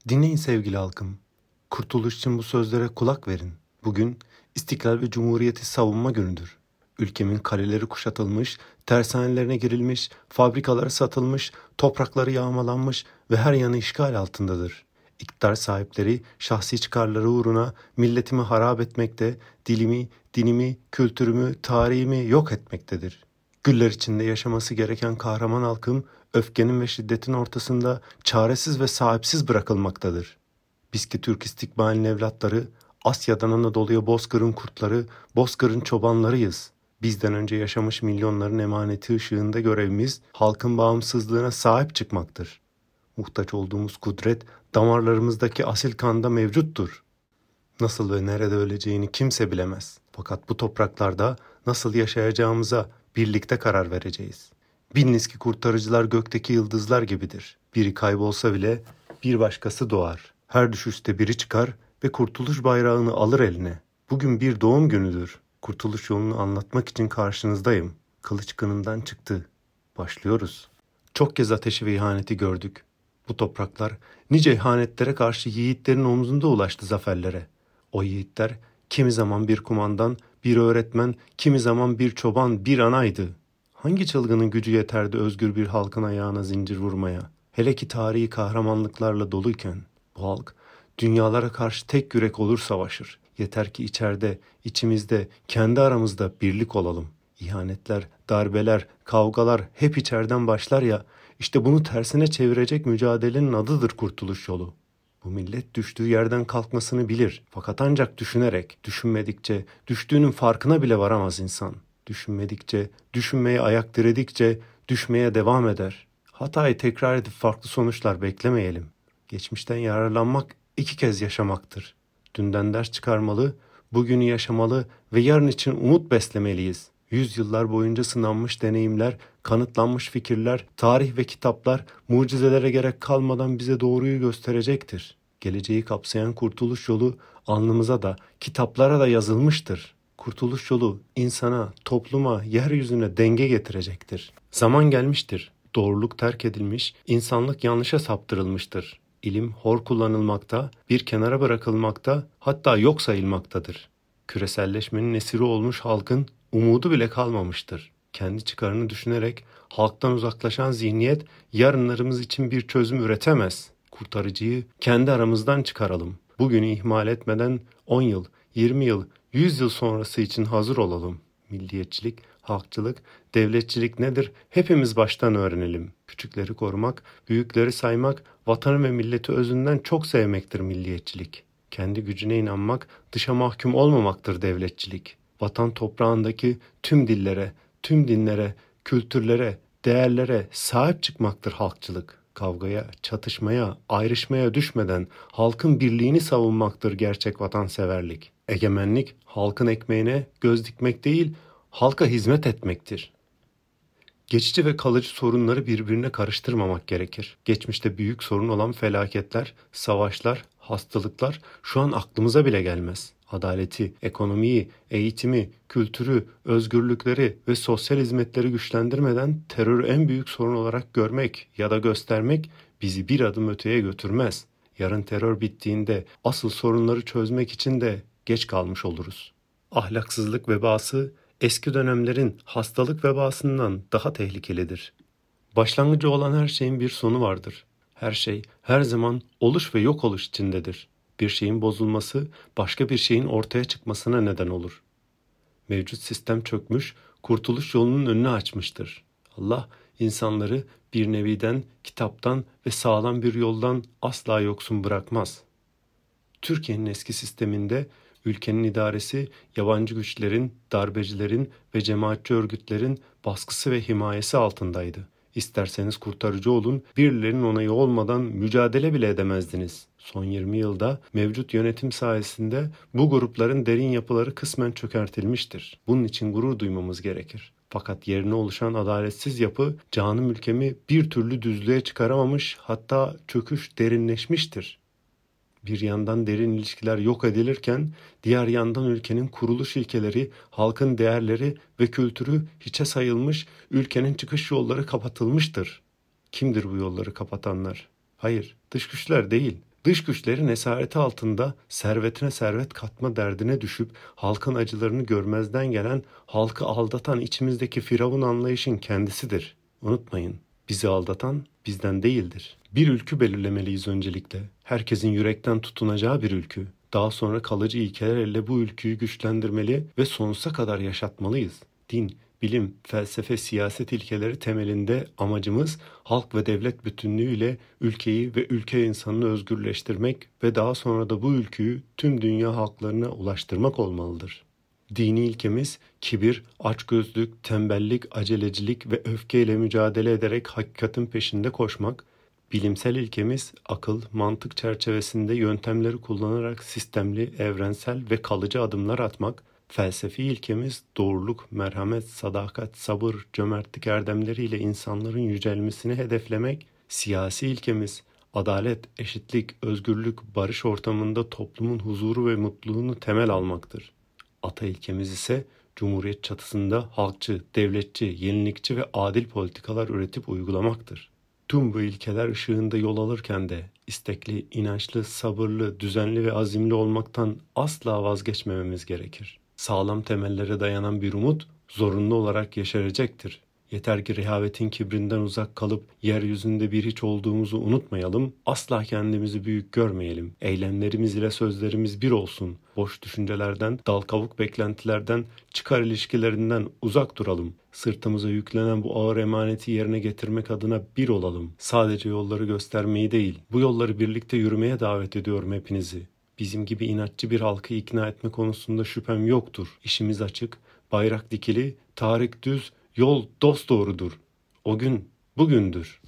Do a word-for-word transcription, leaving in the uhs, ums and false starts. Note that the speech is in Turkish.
Dinleyin sevgili halkım. Kurtuluş için bu sözlere kulak verin. Bugün İstiklal ve Cumhuriyeti savunma günüdür. Ülkemin kaleleri kuşatılmış, tersanelerine girilmiş, fabrikaları satılmış, toprakları yağmalanmış ve her yanı işgal altındadır. İktidar sahipleri şahsi çıkarları uğruna milletimi harap etmekte, dilimi, dinimi, kültürümü, tarihimi yok etmektedir. Güller içinde yaşaması gereken kahraman halkım, öfkenin ve şiddetin ortasında çaresiz ve sahipsiz bırakılmaktadır. Biz ki Türk istikbalinin evlatları, Asya'dan Anadolu'ya Bozkır'ın kurtları, Bozkır'ın çobanlarıyız. Bizden önce yaşamış milyonların emaneti ışığında görevimiz, halkın bağımsızlığına sahip çıkmaktır. Muhtaç olduğumuz kudret, damarlarımızdaki asil kanda mevcuttur. Nasıl ve nerede öleceğini kimse bilemez. Fakat bu topraklarda nasıl yaşayacağımıza birlikte karar vereceğiz. Biliniz ki kurtarıcılar gökteki yıldızlar gibidir. Biri kaybolsa bile bir başkası doğar. Her düşüşte biri çıkar ve kurtuluş bayrağını alır eline. Bugün bir doğum günüdür. Kurtuluş yolunu anlatmak için karşınızdayım. Kılıç kınından çıktı. Başlıyoruz. Çok kez ateşi ve ihaneti gördük. Bu topraklar nice ihanetlere karşı yiğitlerin omzunda ulaştı zaferlere. O yiğitler kimi zaman bir kumandan, bir öğretmen, kimi zaman bir çoban, bir anaydı. Hangi çılgının gücü yeterdi özgür bir halkın ayağına zincir vurmaya? Hele ki tarihi kahramanlıklarla doluyken bu halk dünyalara karşı tek yürek olur savaşır. Yeter ki içeride, içimizde, kendi aramızda birlik olalım. İhanetler, darbeler, kavgalar hep içeriden başlar ya, işte bunu tersine çevirecek mücadelenin adıdır kurtuluş yolu. Bu millet düştüğü yerden kalkmasını bilir. Fakat ancak düşünerek, düşünmedikçe, düştüğünün farkına bile varamaz insan. Düşünmedikçe, düşünmeye ayak diredikçe düşmeye devam eder. Hatayı tekrar edip farklı sonuçlar beklemeyelim. Geçmişten yararlanmak iki kez yaşamaktır. Dünden ders çıkarmalı, bugünü yaşamalı ve yarın için umut beslemeliyiz. Yüzyıllar boyunca sınanmış deneyimler, kanıtlanmış fikirler, tarih ve kitaplar mucizelere gerek kalmadan bize doğruyu gösterecektir. Geleceği kapsayan kurtuluş yolu alnımıza da, kitaplara da yazılmıştır. Kurtuluş yolu insana, topluma, yeryüzüne denge getirecektir. Zaman gelmiştir. Doğruluk terk edilmiş, insanlık yanlışa saptırılmıştır. İlim hor kullanılmakta, bir kenara bırakılmakta, hatta yok sayılmaktadır. Küreselleşmenin esiri olmuş halkın umudu bile kalmamıştır. Kendi çıkarını düşünerek halktan uzaklaşan zihniyet yarınlarımız için bir çözüm üretemez. Kurtarıcıyı kendi aramızdan çıkaralım. Bugünü ihmal etmeden on yıl, yirmi yıl, yüz yıl sonrası için hazır olalım. Milliyetçilik, halkçılık, devletçilik nedir? Hepimiz baştan öğrenelim. Küçükleri korumak, büyükleri saymak, vatanı ve milleti özünden çok sevmektir milliyetçilik. Kendi gücüne inanmak, dışa mahkum olmamaktır devletçilik. Vatan toprağındaki tüm dillere, tüm dinlere, kültürlere, değerlere sahip çıkmaktır halkçılık. Kavgaya, çatışmaya, ayrışmaya düşmeden halkın birliğini savunmaktır gerçek vatanseverlik. Egemenlik, halkın ekmeğine göz dikmek değil, halka hizmet etmektir. Geçici ve kalıcı sorunları birbirine karıştırmamak gerekir. Geçmişte büyük sorun olan felaketler, savaşlar, hastalıklar şu an aklımıza bile gelmez. Adaleti, ekonomiyi, eğitimi, kültürü, özgürlükleri ve sosyal hizmetleri güçlendirmeden terörü en büyük sorun olarak görmek ya da göstermek bizi bir adım öteye götürmez. Yarın terör bittiğinde asıl sorunları çözmek için de geç kalmış oluruz. Ahlaksızlık vebası eski dönemlerin hastalık vebasından daha tehlikelidir. Başlangıcı olan her şeyin bir sonu vardır. Her şey her zaman oluş ve yok oluş içindedir. Bir şeyin bozulması başka bir şeyin ortaya çıkmasına neden olur. Mevcut sistem çökmüş, kurtuluş yolunun önünü açmıştır. Allah insanları bir neviden, kitaptan ve sağlam bir yoldan asla yoksun bırakmaz. Türkiye'nin eski sisteminde ülkenin idaresi yabancı güçlerin, darbecilerin ve cemaatçi örgütlerin baskısı ve himayesi altındaydı. İsterseniz kurtarıcı olun, birilerinin onayı olmadan mücadele bile edemezdiniz. Son yirmi yılda mevcut yönetim sayesinde bu grupların derin yapıları kısmen çökertilmiştir. Bunun için gurur duymamız gerekir. Fakat yerine oluşan adaletsiz yapı canım ülkemi bir türlü düzlüğe çıkaramamış, hatta çöküş derinleşmiştir. Bir yandan derin ilişkiler yok edilirken, diğer yandan ülkenin kuruluş ilkeleri, halkın değerleri ve kültürü hiçe sayılmış, ülkenin çıkış yolları kapatılmıştır. Kimdir bu yolları kapatanlar? Hayır, dış güçler değil. Dış güçlerin esareti altında servetine servet katma derdine düşüp halkın acılarını görmezden gelen, halkı aldatan içimizdeki firavun anlayışın kendisidir. Unutmayın, bizi aldatan bizden değildir. Bir ülkü belirlemeliyiz öncelikle. Herkesin yürekten tutunacağı bir ülkü. Daha sonra kalıcı ilkelerle bu ülküyü güçlendirmeli ve sonsuza kadar yaşatmalıyız. Din, bilim, felsefe, siyaset ilkeleri temelinde amacımız halk ve devlet bütünlüğüyle ülkeyi ve ülke insanını özgürleştirmek ve daha sonra da bu ülküyü tüm dünya halklarına ulaştırmak olmalıdır. Dini ilkemiz kibir, açgözlük, tembellik, acelecilik ve öfkeyle mücadele ederek hakikatin peşinde koşmak, bilimsel ilkemiz akıl, mantık çerçevesinde yöntemleri kullanarak sistemli, evrensel ve kalıcı adımlar atmak, felsefi ilkemiz doğruluk, merhamet, sadakat, sabır, cömertlik erdemleriyle insanların yücelmesini hedeflemek, siyasi ilkemiz adalet, eşitlik, özgürlük, barış ortamında toplumun huzuru ve mutluluğunu temel almaktır. Ata ilkemiz ise Cumhuriyet çatısında halkçı, devletçi, yenilikçi ve adil politikalar üretip uygulamaktır. Tüm bu ilkeler ışığında yol alırken de istekli, inançlı, sabırlı, düzenli ve azimli olmaktan asla vazgeçmememiz gerekir. Sağlam temellere dayanan bir umut zorunlu olarak yeşerecektir. Yeter ki rehavetin kibrinden uzak kalıp yeryüzünde bir hiç olduğumuzu unutmayalım, asla kendimizi büyük görmeyelim. Eylemlerimiz ile sözlerimiz bir olsun. Boş düşüncelerden, dal kavuk beklentilerden, çıkar ilişkilerinden uzak duralım. Sırtımıza yüklenen bu ağır emaneti yerine getirmek adına bir olalım. Sadece yolları göstermeyi değil, bu yolları birlikte yürümeye davet ediyorum hepinizi. Bizim gibi inatçı bir halkı ikna etme konusunda şüphem yoktur. İşimiz açık, bayrak dikili, tarih düz, yol dosdoğrudur. O gün bugündür.